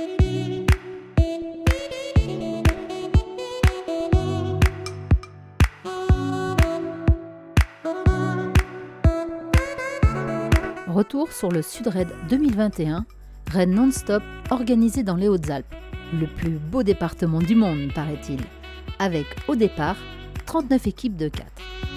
Retour sur le Sud-Raid 2021, raid non-stop organisé dans les Hautes-Alpes, le plus beau département du monde, paraît-il, avec au départ 39 équipes de 4.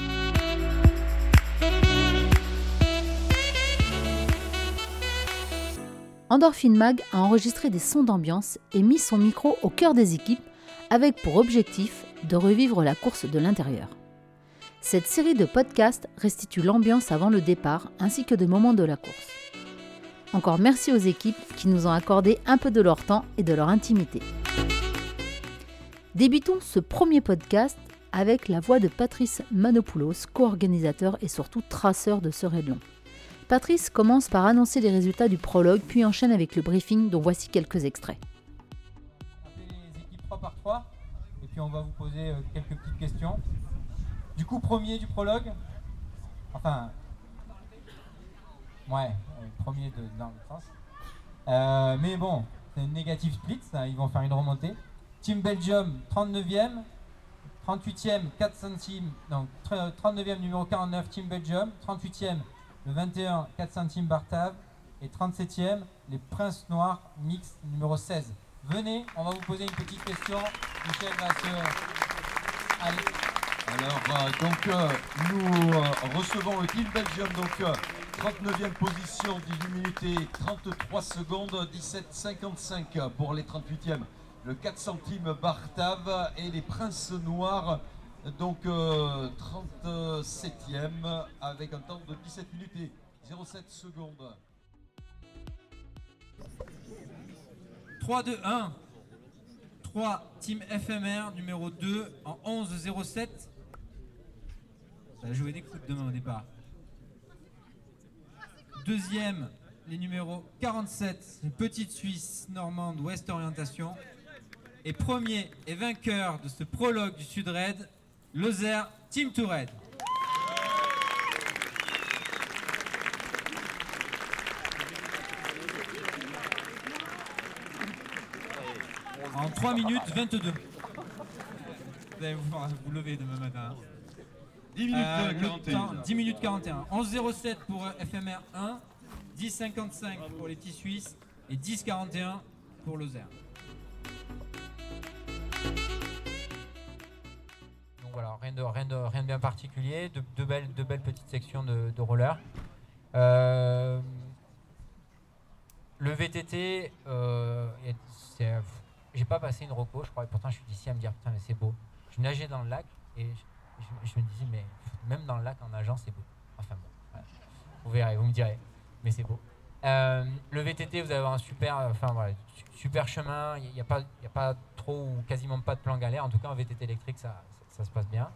Endorphine Mag a enregistré des sons d'ambiance et mis son micro au cœur des équipes avec pour objectif de revivre la course de l'intérieur. Cette série de podcasts restitue l'ambiance avant le départ ainsi que des moments de la course. Encore merci aux équipes qui nous ont accordé un peu de leur temps et de leur intimité. Débutons ce premier podcast avec la voix de Patrice Manopoulos, co-organisateur et surtout traceur de ce raid long. Patrice commence par annoncer les résultats du prologue puis enchaîne avec le briefing dont voici quelques extraits. On fait les équipes 3 par 3 et puis on va vous poser quelques petites questions. Du coup, premier du prologue, enfin, premier dans le sens. Mais bon, c'est une négative split, ça, ils vont faire une remontée. Team Belgium, 39e, 38e, 4 centimes, donc 39e numéro 49, Team Belgium, 38e, le 21, 4 centimes Bartave, et 37e, les Princes Noirs, mix numéro 16. Venez, on va vous poser une petite question. Michel va se... Allez. Alors, nous recevons le Team Belgium, donc 39e position, 18 minutes et 33 secondes, 17,55 pour les 38e. Le 4 centimes Bartave et les Princes Noirs, donc 37e avec un temps de 17 minutes et 07 secondes. 3-2-1. 3, Team FMR, numéro 2, en 11,07. Ça va jouer des coups demain au départ. Deuxième, les numéros 47, une petite Suisse normande, Ouest Orientation. Et premier et vainqueur de ce prologue du Sud-Raid, Lozère, Team Touraid. En 3 minutes 22. Vous allez vous lever demain matin. 10 minutes 41. 10 minutes 41. 11,07 pour FMR 1, 10,55 pour les petits Suisses et 10,41 pour Lozère. Donc voilà, rien de bien particulier, de belles petites sections de roller. Le VTT, j'ai pas passé une reco, je crois, et pourtant je suis d'ici à me dire putain mais c'est beau. Je nageais dans le lac et je me disais mais même dans le lac en nageant c'est beau. Enfin bon, voilà. Vous verrez, vous me direz, mais c'est beau. Le VTT, vous avez un super chemin, il n'y a pas trop ou quasiment pas de plan galère, en tout cas en VTT électrique ça se passe bien.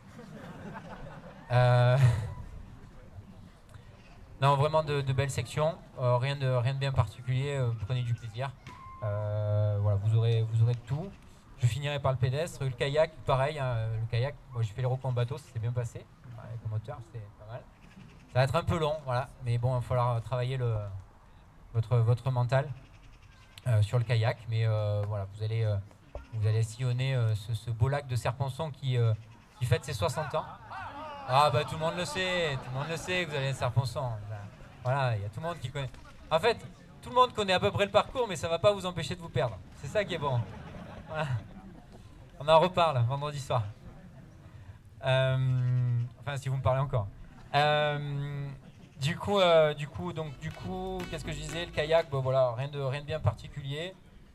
Non, vraiment de belles sections, rien de bien particulier, prenez du plaisir. Voilà, vous aurez de tout. Je finirai par le pédestre. Le kayak, pareil. Le kayak, moi j'ai fait les recos en bateau, ça s'est bien passé. Avec le moteur, c'était pas mal. Ça va être un peu long, voilà. Mais bon, il va falloir travailler votre mental sur le kayak. Mais voilà, vous allez sillonner ce beau lac de Serponçon qui fête ses 60 ans. Ah bah tout le monde le sait que vous allez à Serponçon. Voilà, il y a tout le monde qui connaît. En fait, tout le monde connaît à peu près le parcours, mais ça ne va pas vous empêcher de vous perdre. C'est ça qui est bon. Voilà. On en reparle vendredi soir. Enfin, si vous me parlez encore. Du coup, qu'est-ce que je disais? Le kayak, bon, voilà, rien de bien particulier.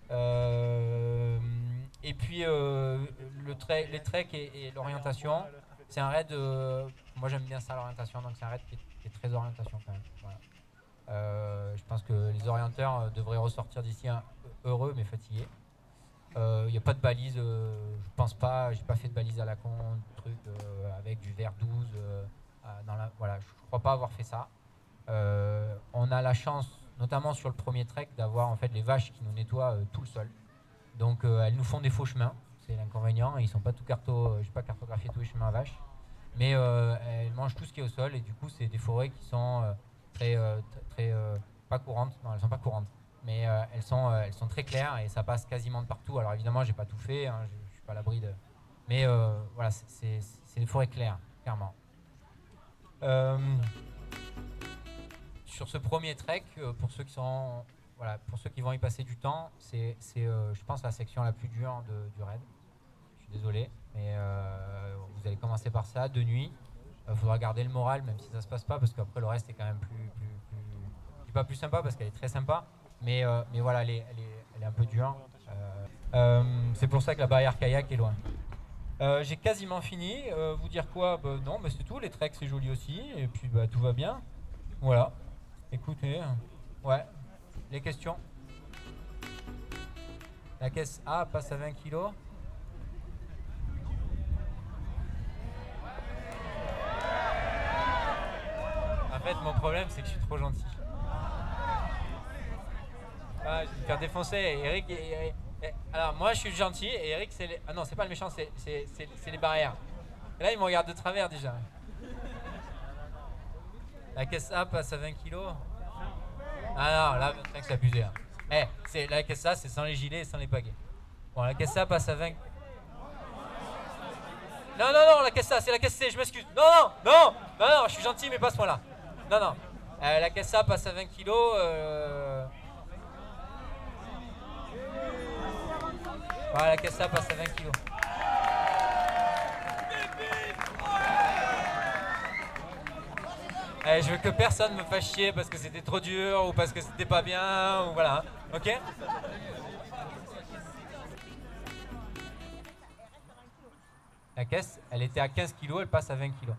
Et puis, les treks et l'orientation. C'est un raid, moi j'aime bien ça l'orientation, donc c'est un raid qui est très orientation quand même. Voilà. Je pense que les orienteurs devraient ressortir d'ici heureux mais fatigués. Il n'y a pas de balise, je pense pas, j'ai pas fait de balise à la con, truc avec du verre 12. Voilà, je crois pas avoir fait ça. On a la chance, notamment sur le premier trek, d'avoir en fait les vaches qui nous nettoient tout le sol. Donc elles nous font des faux chemins, c'est l'inconvénient. Ils sont pas tout j'ai pas cartographié tous les chemins à vaches, mais elles mangent tout ce qui est au sol et du coup c'est des forêts qui sont très pas courantes. Non, elles sont pas courantes. mais elles sont très claires et ça passe quasiment de partout. Alors évidemment, j'ai pas tout fait, hein, je suis pas à l'abri de... Mais voilà, c'est des forêts claires, clairement. Sur ce premier trek, pour ceux qui vont y passer du temps, c'est je pense la section la plus dure du raid. Je suis désolé, mais vous allez commencer par ça, de nuit. Il faudra garder le moral, même si ça se passe pas, parce qu'après le reste est quand même plus je dis pas plus sympa parce qu'elle est très sympa, mais voilà, elle est un peu dure. C'est pour ça que la barrière kayak est loin. J'ai quasiment fini. Vous dire quoi? Non, c'est tout. Les treks c'est joli aussi, et puis tout va bien. Voilà. Écoutez, ouais. Les questions? La caisse A passe à 20 kg. En fait, mon problème, c'est que je suis trop gentil. Je vais me faire défoncer. Eric, alors, moi, je suis gentil, et Eric, c'est les... Ah non, c'est pas le méchant, c'est les barrières. Et là, il me regarde de travers, déjà. La caisse A passe à 20 kg. Ah non, là, c'est abusé. Hein. La caisse A, c'est sans les gilets et sans les pagaies. Bon, la caisse A passe à 20... Non, la caisse A, c'est la caisse C, je m'excuse. Non, je suis gentil, mais pas à ce point-là. Non. La caisse A passe à 20 kg. Voilà, la caisse A passe à 20 kg. Je veux que personne me fasse chier parce que c'était trop dur ou parce que c'était pas bien, ou voilà. Hein. Ok? La caisse, elle était à 15 kg, elle passe à 20 kg.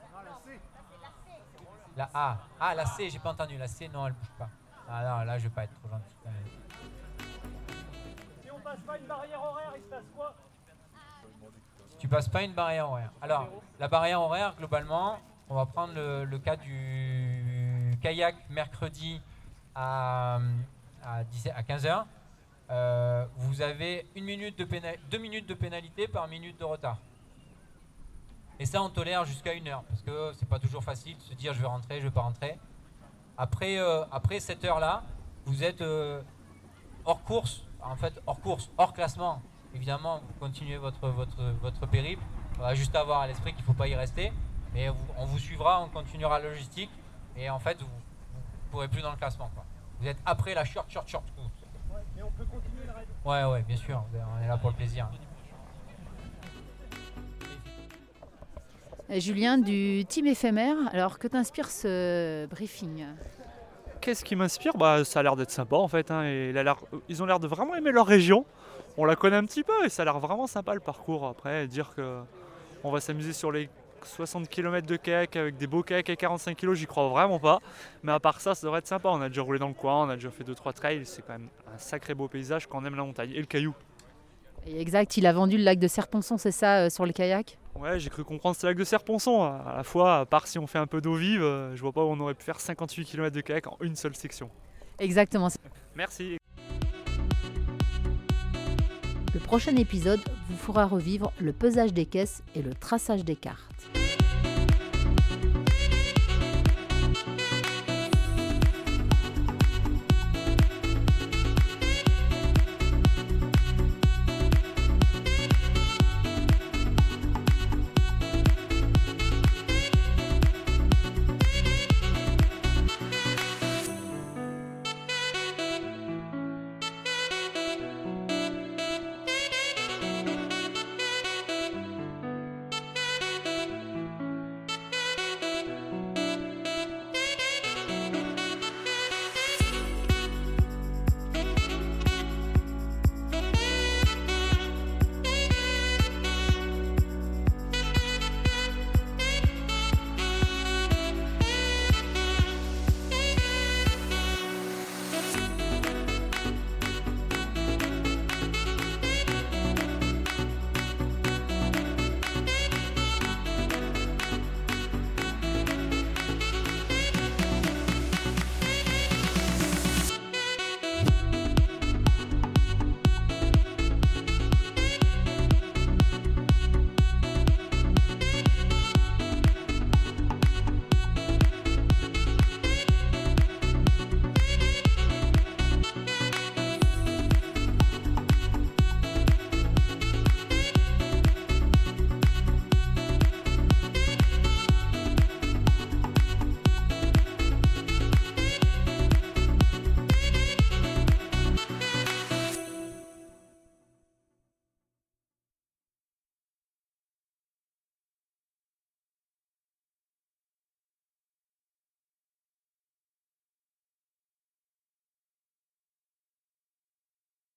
La A. Ah, la C, j'ai pas entendu. La C, non, elle bouge pas. Ah non, là, je vais pas être trop gentil quand même. Si on passe pas une barrière horaire, il se passe quoi? Si tu passes pas une barrière horaire. Alors, la barrière horaire, globalement, on va prendre le cas du kayak mercredi à 15h. Vous avez 2 minutes de pénalité par minute de retard. Et ça, on tolère jusqu'à 1 heure, parce que c'est pas toujours facile de se dire je vais rentrer, je vais pas rentrer. Après cette heure-là, vous êtes hors course, hors classement. Évidemment, vous continuez votre périple. On va juste avoir à l'esprit qu'il ne faut pas y rester. Mais on vous suivra, on continuera la logistique. Et en fait, vous ne pourrez plus dans le classement, quoi. Vous êtes après la short course. Ouais, mais on peut continuer le raid. Ouais, bien sûr. On est là pour le plaisir. Julien, du team éphémère, alors que t'inspire ce briefing? Qu'est-ce qui m'inspire? Ça a l'air d'être sympa en fait, hein, et ils ont l'air de vraiment aimer leur région. On la connaît un petit peu et ça a l'air vraiment sympa le parcours. Après, dire qu'on va s'amuser sur les 60 km de kayak avec des beaux kayaks à 45 kg, j'y crois vraiment pas. Mais à part ça devrait être sympa. On a déjà roulé dans le coin, on a déjà fait 2-3 trails. C'est quand même un sacré beau paysage quand on aime la montagne et le caillou. Et exact, il a vendu le lac de Serponçon, c'est ça, sur le kayak? Ouais, j'ai cru comprendre ce lac de Serponçon. À la fois, à part si on fait un peu d'eau vive, je vois pas où on aurait pu faire 58 km de kayak en une seule section. Exactement. Merci. Le prochain épisode vous fera revivre le pesage des caisses et le traçage des cartes.